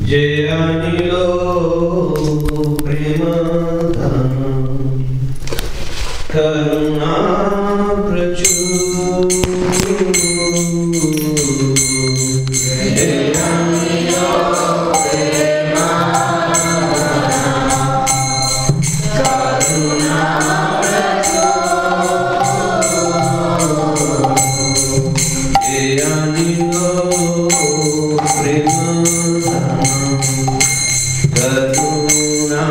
जय अनिलो प्रेम करुणा प्रचुर जय अनिलो प्रेम करुणा जय अनिलो प्रेम करुणा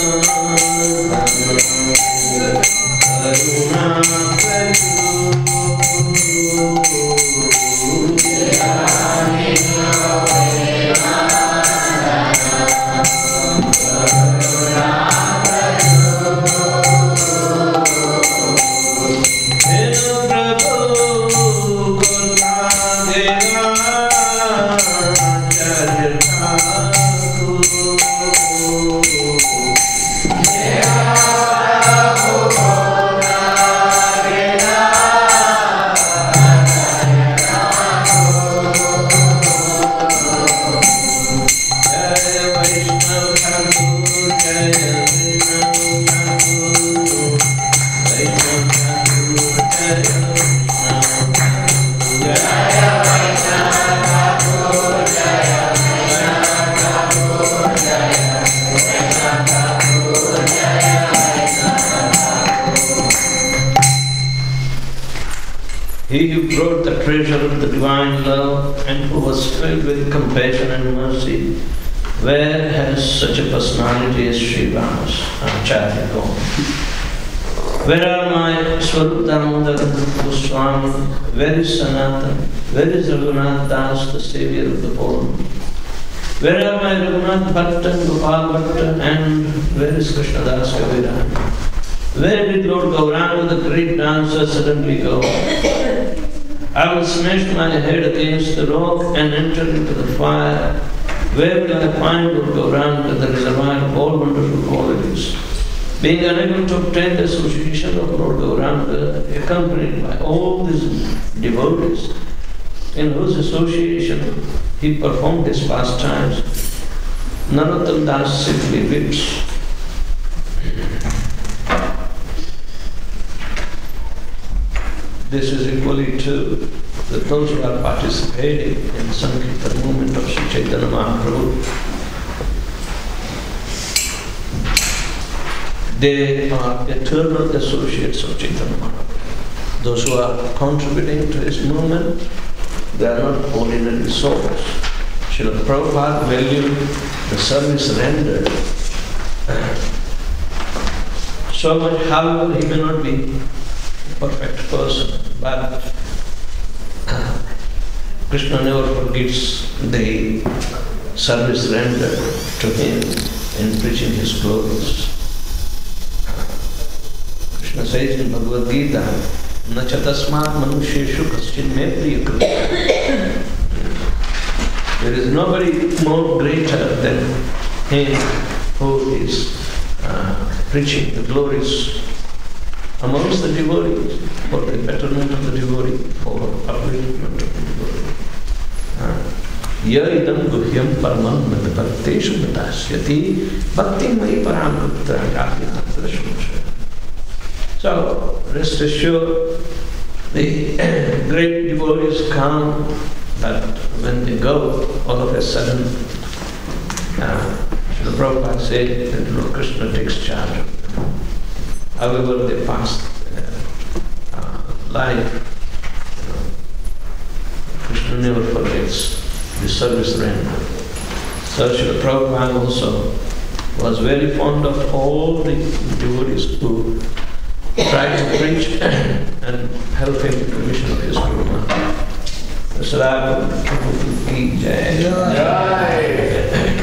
He who brought the treasure of the divine love and who was filled with compassion and mercy, where has such a personality as Sri Ramas Acharya gone? Where are my Swarup Damodar Goswami? Where is Sanatan? Where is Raghunath Das, the savior of the poor? Where are my Raghunath Bhatta and Gopal Bhatta, and where is Krishnadas Kaviraj? Where did Lord Gauranga, the great dancer, suddenly go? I will smash my head against the rock and enter into the fire. Where will I find Lord Gauranga, the reservoir of all wonderful qualities? Being unable to obtain the association of Lord Gauranga, accompanied by all these devotees, in whose association he performed his pastimes, Narottam Das simply weeps. This is equally true that those who are participating in Sankirtan movement of Sri Chaitanya Mahaprabhu, they are eternal associates of Chaitanya Mahaprabhu. Those who are contributing to his movement, they are not ordinary souls. Srila Prabhupada valued the service rendered so much, however, he may not be perfect person, but Krishna never forgets the service rendered to him in preaching his glories. Krishna says in Bhagavad Gita, "Na chatasmat manusheshu kaschin me priya." There is nobody more greater than him who is preaching the glories amongst the devotees, for the betterment of the devotee, for upliftment of the devotee. Ya idam guhyam paramam bhakteshu bhatasyati bhakti mai paramukta jati. So, rest assured, the great devotees come, but when they go, all of a sudden, the Prabhupada said that Lord Krishna takes charge of them. However, they past life, Krishna never forgets the service rendered. So Srila Prabhupada also was very fond of all the devotees who tried to preach and help him in the mission of his Guru.